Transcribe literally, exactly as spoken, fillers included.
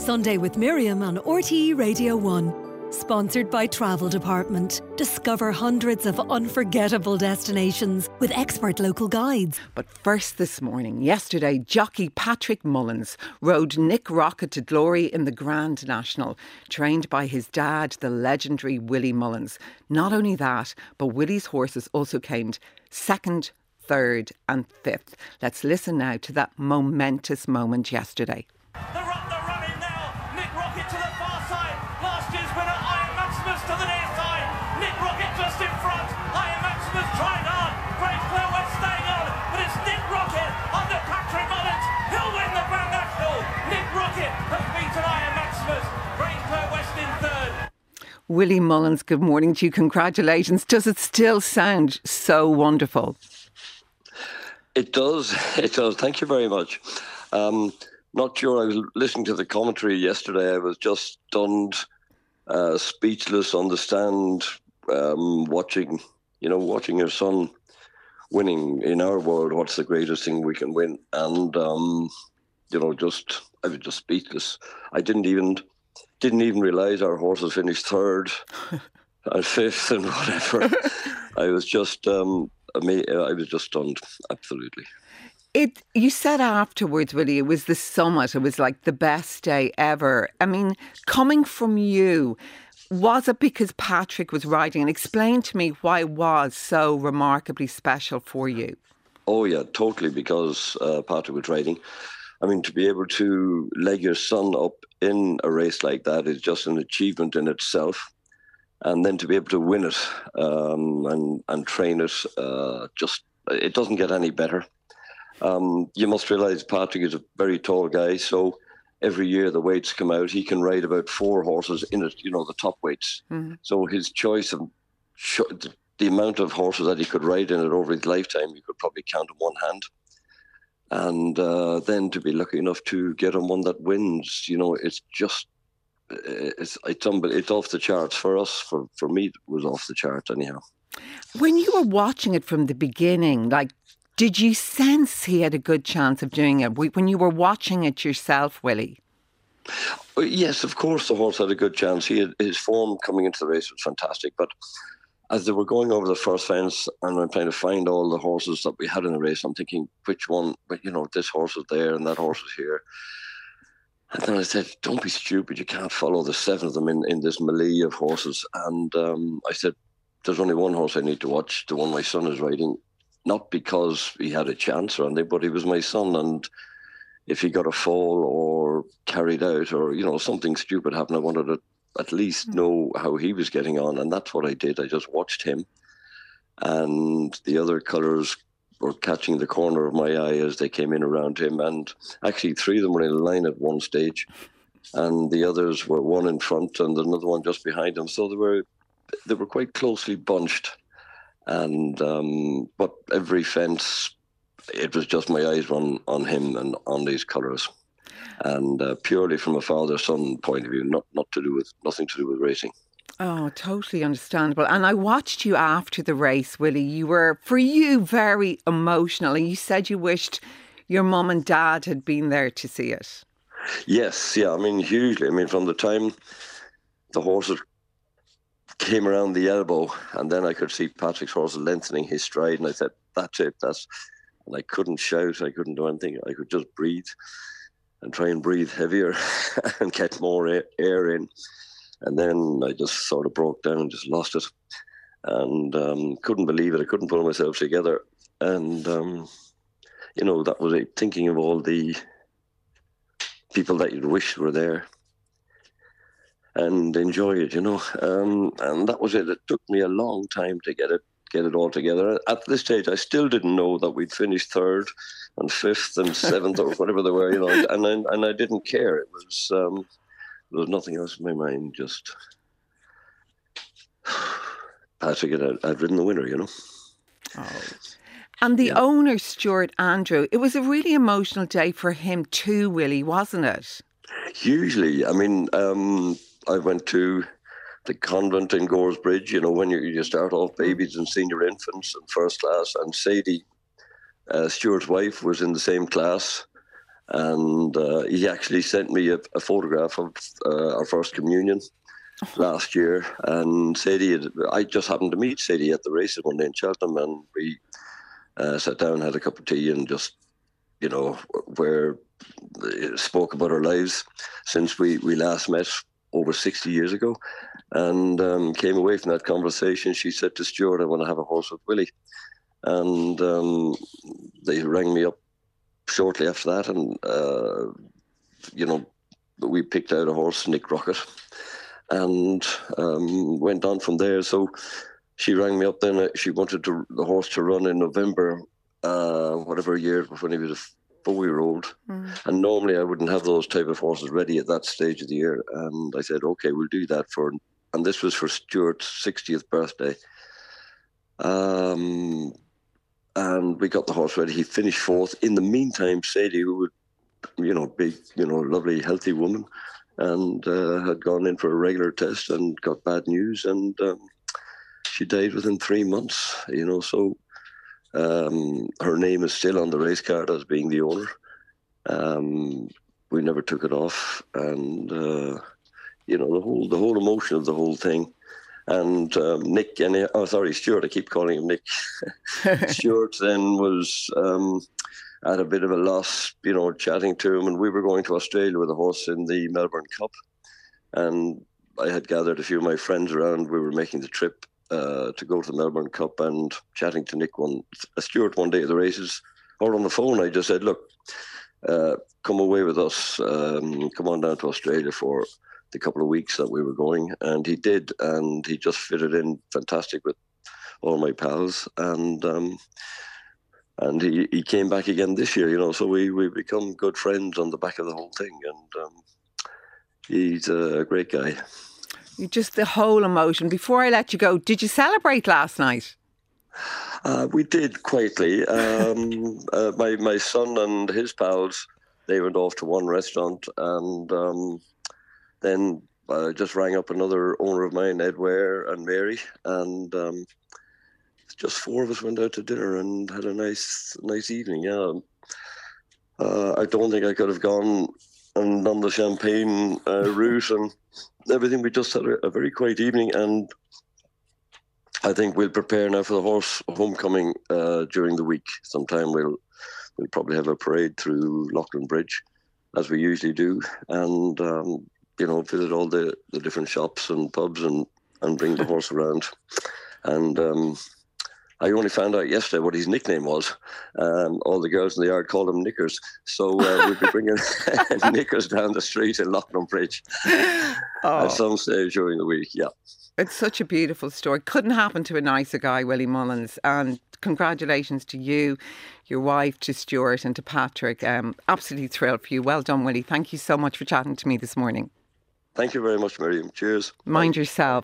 Sunday with Miriam on R T E Radio one. Sponsored by Travel Department. Discover hundreds of unforgettable destinations with expert local guides. But first this morning, yesterday, jockey Patrick Mullins rode Nick Rocket to glory in the Grand National, trained by his dad, the legendary Willie Mullins. Not only that, but Willie's horses also came second, third and fifth. Let's listen now to that momentous moment yesterday. The run, the running now. Nick Rocket to the far side. Last year's winner, Iron Maximus to the near side. Nick Rocket just in front. Iron Maximus trying hard. Brave Claire West staying on. But it's Nick Rocket under Patrick Mullins. He'll win the Grand National. Nick Rocket has beaten Iron Maximus. Brave Claire West in third. Willie Mullins, good morning to you. Congratulations. Does it still sound so wonderful? It does. It does. Thank you very much. Um, Not sure. I was listening to the commentary yesterday. I was just stunned, uh, speechless on the stand, um, watching, you know, watching your son winning in our world. What's the greatest thing we can win? And, um, you know, just, I was just speechless. I didn't even, didn't even realise our horses finished third and fifth and whatever. I was just, um, ama- I was just stunned. Absolutely. It, you said afterwards, Willie, it was the summit. It was like the best day ever. I mean, coming from you, was it because Patrick was riding? And explain to me why it was so remarkably special for you. Oh, yeah, totally, because uh, Patrick was riding. I mean, to be able to leg your son up in a race like that is just an achievement in itself. And then to be able to win it um, and, and train it, uh, just it doesn't get any better. Um, you must realise Patrick is a very tall guy, so every year the weights come out. He can ride about four horses in it, you know, the top weights. Mm-hmm. So his choice of sh- the amount of horses that he could ride in it over his lifetime, you could probably count on one hand. And uh, then to be lucky enough to get on one that wins, you know, it's just, it's it's, it's off the charts for us. For, for me, it was off the charts anyhow. When you were watching it from the beginning, like, did you sense he had a good chance of doing it when you were watching it yourself, Willie? Yes, of course the horse had a good chance. He had, his form coming into the race was fantastic. But as they were going over the first fence and I'm trying to find all the horses that we had in the race, I'm thinking, which one, but you know, this horse is there and that horse is here. And then I said, don't be stupid. You can't follow the seven of them in, in this melee of horses. And um, I said, there's only one horse I need to watch, the one my son is riding. Not because he had a chance or anything, but he was my son. And if he got a fall or carried out or, you know, something stupid happened, I wanted to at least know how he was getting on. And that's what I did. I just watched him. And the other colours were catching the corner of my eye as they came in around him. And actually three of them were in a line at one stage. And the others were one in front and another one just behind him. So they were, they were quite closely bunched. And um, but every fence, it was just my eyes on, on him and on these colours, and uh, purely from a father-son point of view, not not to do with nothing to do with racing. Oh, totally understandable. And I watched you after the race, Willie. You were, for you, very emotional, and you said you wished your mum and dad had been there to see it. Yes, yeah. I mean, hugely. I mean, from the time the horses came around the elbow, and then I could see Patrick's horse lengthening his stride, and I said, that's it, that's, and I couldn't shout, I couldn't do anything, I could just breathe and try and breathe heavier and get more air, air in, and then I just sort of broke down and just lost it, and um, couldn't believe it, I couldn't pull myself together, and um, you know, that was it, thinking of all the people that you'd wish were there, and enjoy it, you know. Um, and that was it. It took me a long time to get it get it all together. At this stage, I still didn't know that we'd finished third and fifth and seventh or whatever they were, you know. And I, and I didn't care. It was um, there was nothing else in my mind. Just Patrick had, had ridden the winner, you know. Oh. And the yeah. owner, Stuart Andrew, it was a really emotional day for him too, Willie, wasn't it? Hugely. I mean, um, I went to the convent in Goresbridge, you know, when you, you start off babies and senior infants and first class, and Sadie, uh, Stuart's wife, was in the same class. And uh, he actually sent me a, a photograph of uh, our first communion last year. And Sadie, had, I just happened to meet Sadie at the races one day in Cheltenham, and we uh, sat down, had a cup of tea, and just, you know, where spoke about our lives since we, we last met over sixty years ago. And um, came away from that conversation. She said to Stuart, I want to have a horse with Willie. And um, they rang me up shortly after that, and, uh, you know, we picked out a horse, Nick Rocket, and um, went on from there. So she rang me up then. Uh, she wanted to, the horse to run in November, uh, whatever year, when he was a four-year-old. Mm. And normally I wouldn't have those type of horses ready at that stage of the year. And I said, okay, we'll do that for, and this was for Stuart's sixtieth birthday. Um, and we got the horse ready. He finished fourth. In the meantime, Sadie, who would, you know, big, you know, lovely, healthy woman, and uh, had gone in for a regular test and got bad news, and um, she died within three months, you know, so um, her name is still on the race card as being the owner. Um, we never took it off, and, uh, you know, the whole the whole emotion of the whole thing. And um, Nick, and oh, sorry, Stuart, I keep calling him Nick. Stuart then was um, at a bit of a loss, you know, chatting to him, and we were going to Australia with a horse in the Melbourne Cup. And I had gathered a few of my friends around. We were making the trip uh, to go to the Melbourne Cup, and chatting to Nick one, uh, Stuart one day at the races, or on the phone, I just said, look, uh, come away with us, um, come on down to Australia for the couple of weeks that we were going. And he did, and he just fitted in fantastic with all my pals, and um, and he, he came back again this year, you know, so we, we become good friends on the back of the whole thing, and um, he's a great guy. Just the whole emotion. Before I let you go, did you celebrate last night? Uh, we did quietly. Um, uh, my, my son and his pals, they went off to one restaurant, and um, then I uh, just rang up another owner of mine, Ed Ware and Mary, and um, just four of us went out to dinner and had a nice nice evening. Yeah, uh, I don't think I could have gone and done the champagne uh, route and everything. We just had a, a very quiet evening, and I think we'll prepare now for the horse homecoming uh, during the week. Sometime we'll we'll probably have a parade through Lachlan Bridge, as we usually do, and um, you know, visit all the, the different shops and pubs and, and bring the horse around. And um, I only found out yesterday what his nickname was. Um, all the girls in the yard called him Knickers. So uh, we'll be bringing Knickers down the street in Lachlan Bridge oh. at some stage during the week, yeah. It's such a beautiful story. Couldn't happen to a nicer guy, Willie Mullins. And congratulations to you, your wife, to Stuart and to Patrick. Um, absolutely thrilled for you. Well done, Willie. Thank you so much for chatting to me this morning. Thank you very much, Miriam. Cheers. Mind Bye. yourself.